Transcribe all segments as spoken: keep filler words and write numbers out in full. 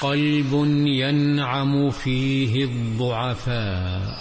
قلب ينعم فيه الضعفاء.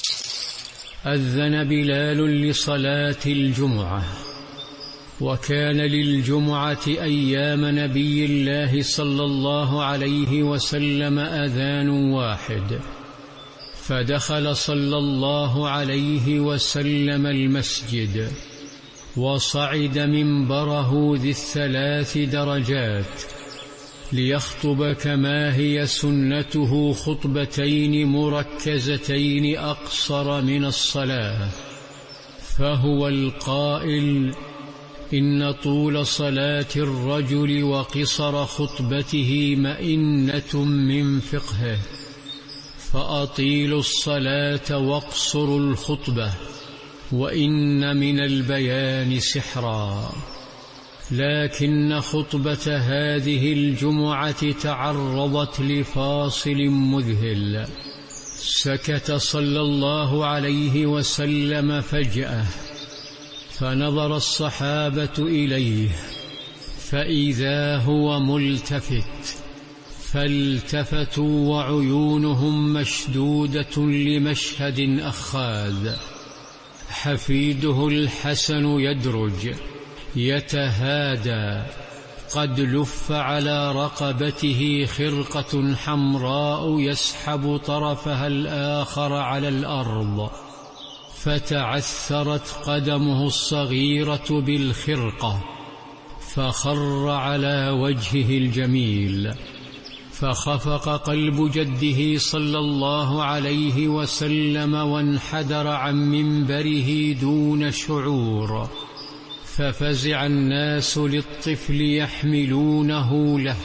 أذن بلال لصلاة الجمعة، وكان للجمعة أيام نبي الله صلى الله عليه وسلم أذان واحد، فدخل صلى الله عليه وسلم المسجد، وصعد منبره ذي الثلاث درجات ليخطب كما هي سنته خطبتين مركزتين أقصر من الصلاة. فهو القائل: إن طول صلاة الرجل وقصر خطبته مئنة من فقهه، فأطيلوا الصلاة واقصروا الخطبة، وإن من البيان سحرا. لكن خطبة هذه الجمعة تعرضت لفاصل مذهل. سكت صلى الله عليه وسلم فجأة، فنظر الصحابة إليه فإذا هو ملتفت، فالتفتوا وعيونهم مشدودة لمشهد أخاذ. حفيده الحسن يدرج يتهادى، قد لف على رقبته خرقة حمراء يسحب طرفها الآخر على الأرض، فتعثرت قدمه الصغيرة بالخرقة، فخر على وجهه الجميل. فخفق قلب جده صلى الله عليه وسلم وانحدر عن منبره دون شعور، ففزع الناس للطفل يحملونه له،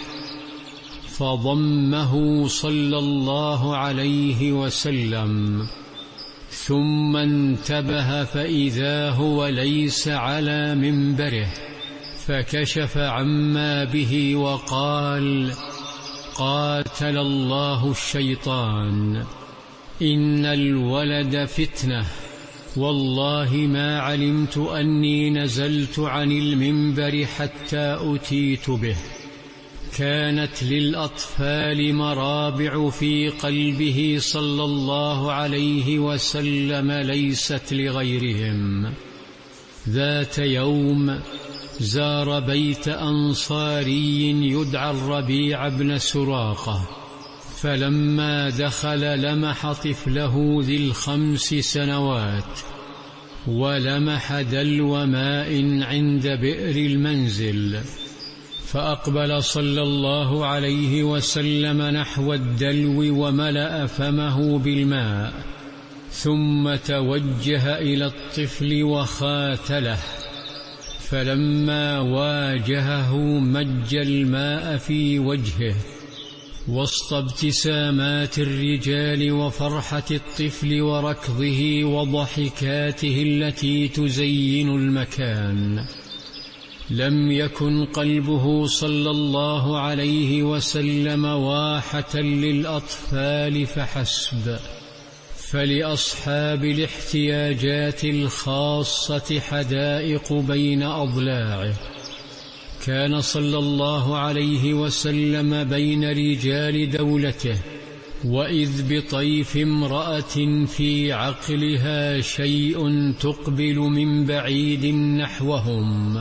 فضمه صلى الله عليه وسلم، ثم انتبه فإذا هو ليس على منبره، فكشف عما به وقال: قاتل الله الشيطان، إن الولد فتنة، والله ما علمت أني نزلت عن المنبر حتى أتيت به. كانت للأطفال مرابع في قلبه صلى الله عليه وسلم ليست لغيرهم. ذات يوم زار بيت أنصاري يدعى الربيع بن سراقة، فلما دخل لمح طفله ذي الخمس سنوات، ولمح دلو ماء عند بئر المنزل، فأقبل صلى الله عليه وسلم نحو الدلو وملأ فمه بالماء، ثم توجه إلى الطفل وخاتله، فلما واجهه مج الماء في وجهه وسط ابتسامات الرجال وفرحة الطفل وركضه وضحكاته التي تزين المكان. لم يكن قلبه صلى الله عليه وسلم واحة للأطفال فحسب، فلأصحاب الاحتياجات الخاصة حدائق بين أضلاعه. كان صلى الله عليه وسلم بين رجال دولته، وإذ بطيف امرأة في عقلها شيء تقبل من بعيد نحوهم،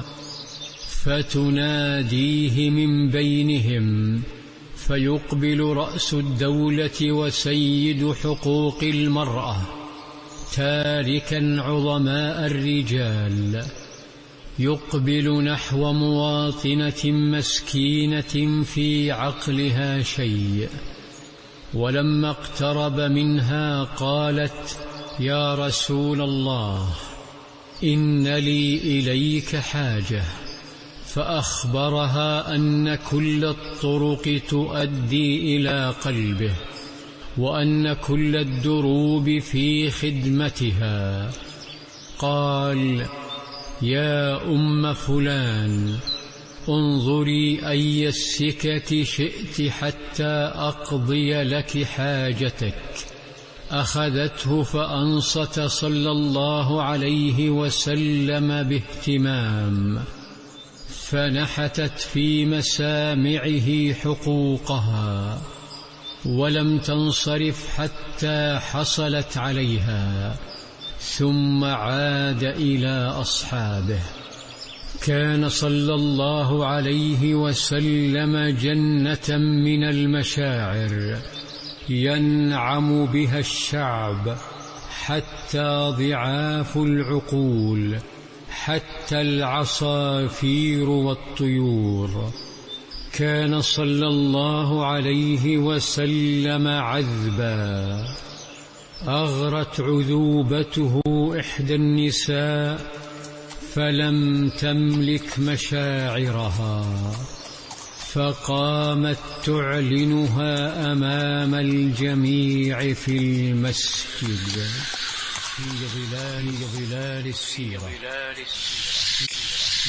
فتناديه من بينهم، فيقبل رأس الدولة وسيد حقوق المرأة تاركا عظماء الرجال، يقبل نحو مواطنة مسكينة في عقلها شيء. ولما اقترب منها قالت: يا رسول الله، إن لي إليك حاجة. فأخبرها أن كل الطرق تؤدي إلى قلبه، وأن كل الدروب في خدمتها. قال: يا أم فلان، انظري أي السكك شئت حتى أقضي لك حاجتك. أخذته فأنصت صلى الله عليه وسلم باهتمام، فنحتت في مسامعه حقوقها ولم تنصرف حتى حصلت عليها، ثم عاد إلى أصحابه. كان صلى الله عليه وسلم جنة من المشاعر ينعم بها الشعب، حتى ضعاف العقول، حتى العصافير والطيور. كان صلى الله عليه وسلم عذبا، أغرت عذوبته إحدى النساء فلم تملك مشاعرها، فقامت تعلنها أمام الجميع في المسجد في ظلال ظلال السيرة.